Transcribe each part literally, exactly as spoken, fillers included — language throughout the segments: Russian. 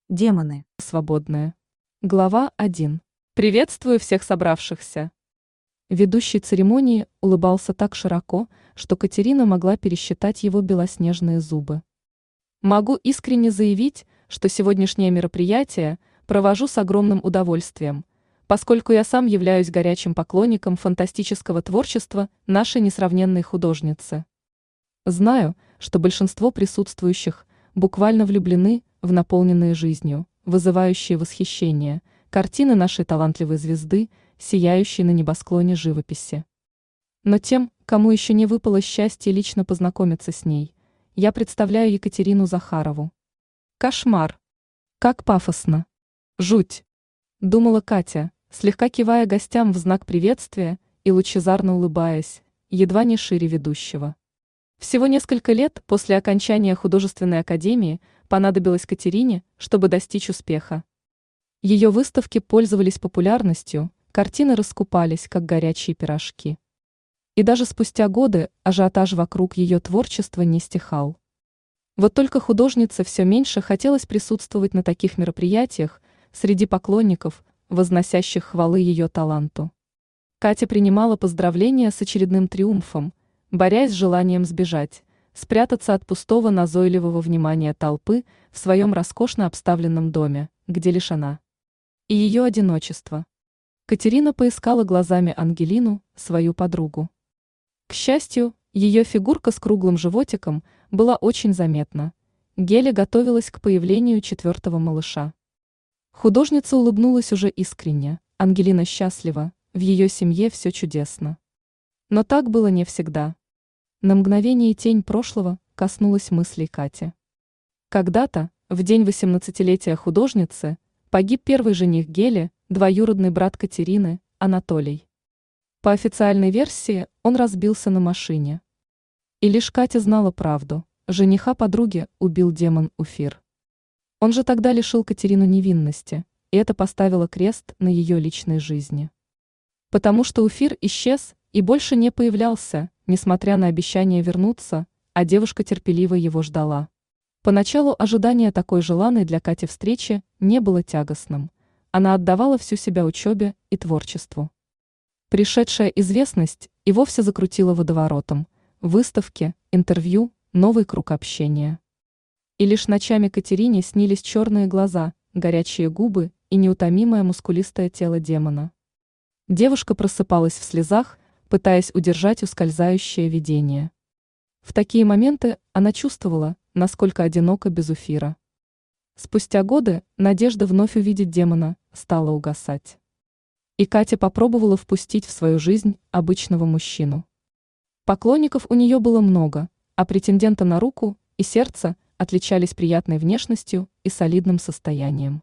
Демоны. Свободные. Глава один. Приветствую всех собравшихся. Ведущий церемонии улыбался так широко, что Катерина могла пересчитать его белоснежные зубы. Могу искренне заявить, что сегодняшнее мероприятие провожу с огромным удовольствием, поскольку я сам являюсь горячим поклонником фантастического творчества нашей несравненной художницы. Знаю, что большинство присутствующих буквально влюблены в наполненные жизнью, вызывающие восхищение, картины нашей талантливой звезды, сияющей на небосклоне живописи. Но тем, кому еще не выпало счастье лично познакомиться с ней, я представляю Екатерину Захарову. Кошмар! Как пафосно! Жуть! Думала Катя, слегка кивая гостям в знак приветствия и лучезарно улыбаясь, едва не шире ведущего. Всего несколько лет после окончания художественной академии понадобилось Катерине, чтобы достичь успеха. Ее выставки пользовались популярностью, картины раскупались, как горячие пирожки. И даже спустя годы ажиотаж вокруг ее творчества не стихал. Вот только художнице все меньше хотелось присутствовать на таких мероприятиях среди поклонников, возносящих хвалы ее таланту. Катя принимала поздравления с очередным триумфом, борясь с желанием сбежать, спрятаться от пустого назойливого внимания толпы в своем роскошно обставленном доме, где лишь она и ее одиночество. Катерина поискала глазами Ангелину, свою подругу. К счастью, ее фигурка с круглым животиком была очень заметна. Геля готовилась к появлению четвертого малыша. Художница улыбнулась уже искренне, Ангелина счастлива, в ее семье все чудесно. Но так было не всегда. На мгновение тень прошлого коснулась мыслей Кати. Когда-то, в день восемнадцатилетия художницы, погиб первый жених Гели, двоюродный брат Катерины, Анатолий. По официальной версии, он разбился на машине. И лишь Катя знала правду, жениха подруги убил демон Уфир. Он же тогда лишил Катерину невинности, и это поставило крест на ее личной жизни. Потому что Уфир исчез и больше не появлялся, несмотря на обещание вернуться, а девушка терпеливо его ждала. Поначалу ожидание такой желанной для Кати встречи не было тягостным. Она отдавала всю себя учебе и творчеству. Пришедшая известность и вовсе закрутила водоворотом. Выставки, интервью, новый круг общения. И лишь ночами Катерине снились черные глаза, горячие губы и неутомимое мускулистое тело демона. Девушка просыпалась в слезах, пытаясь удержать ускользающее видение. В такие моменты она чувствовала, насколько одинока без Уфира. Спустя годы надежда вновь увидеть демона стала угасать. И Катя попробовала впустить в свою жизнь обычного мужчину. Поклонников у нее было много, а претенденты на руку и сердце отличались приятной внешностью и солидным состоянием.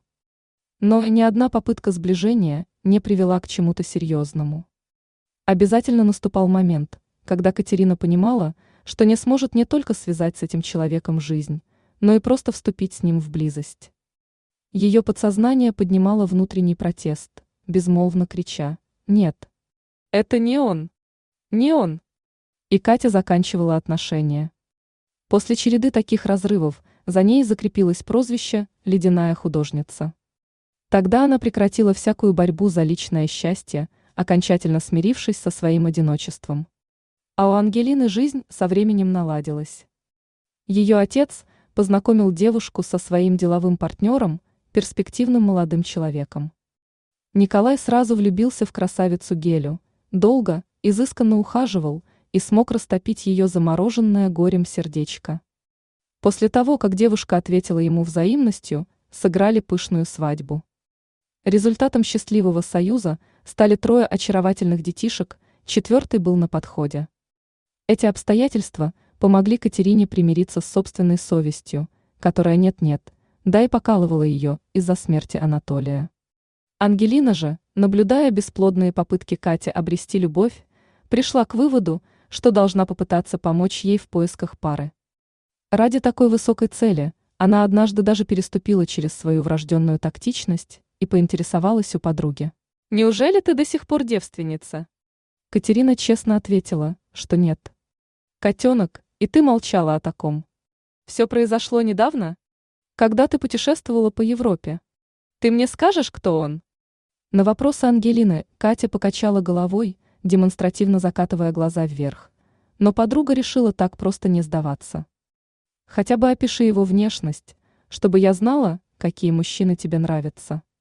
Но ни одна попытка сближения не привела к чему-то серьезному. Обязательно наступал момент, когда Катерина понимала, что не сможет не только связать с этим человеком жизнь, но и просто вступить с ним в близость. Ее подсознание поднимало внутренний протест, безмолвно крича: «Нет, это не он, не он!» И Катя заканчивала отношения. После череды таких разрывов за ней закрепилось прозвище «Ледяная художница». Тогда она прекратила всякую борьбу за личное счастье, окончательно смирившись со своим одиночеством. А у Ангелины жизнь со временем наладилась. Ее отец познакомил девушку со своим деловым партнером, перспективным молодым человеком. Николай сразу влюбился в красавицу Гелю, долго, изысканно ухаживал и смог растопить ее замороженное горем сердечко. После того, как девушка ответила ему взаимностью, сыграли пышную свадьбу. Результатом счастливого союза стали трое очаровательных детишек, четвертый был на подходе. Эти обстоятельства помогли Катерине примириться с собственной совестью, которая нет-нет, да и покалывала ее из-за смерти Анатолия. Ангелина же, наблюдая бесплодные попытки Кати обрести любовь, пришла к выводу, что должна попытаться помочь ей в поисках пары. Ради такой высокой цели она однажды даже переступила через свою врожденную тактичность и поинтересовалась у подруги: «Неужели ты до сих пор девственница?» Катерина честно ответила, что нет. «Котенок, и ты молчала о таком. Все произошло недавно?» Когда ты путешествовала по Европе? Ты мне скажешь, кто он? На вопросы Ангелины Катя покачала головой, демонстративно закатывая глаза вверх. Но подруга решила так просто не сдаваться. Хотя бы опиши его внешность, чтобы я знала, какие мужчины тебе нравятся.